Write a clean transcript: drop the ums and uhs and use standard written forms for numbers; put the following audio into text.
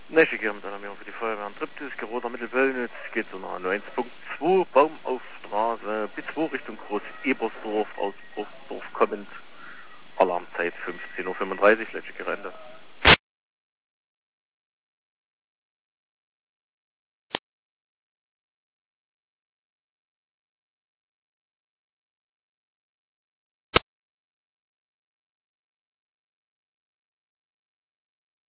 Nächtige mit einer Meldung für die Feuerwehr in Triptis, Geroder Mittelböllnitz, geht so nach 1.2, Baum auf Straße, B2 Richtung Groß-Ebersdorf, aus Bruchdorf kommend, Alarmzeit 15:35 Uhr, letzte Ende.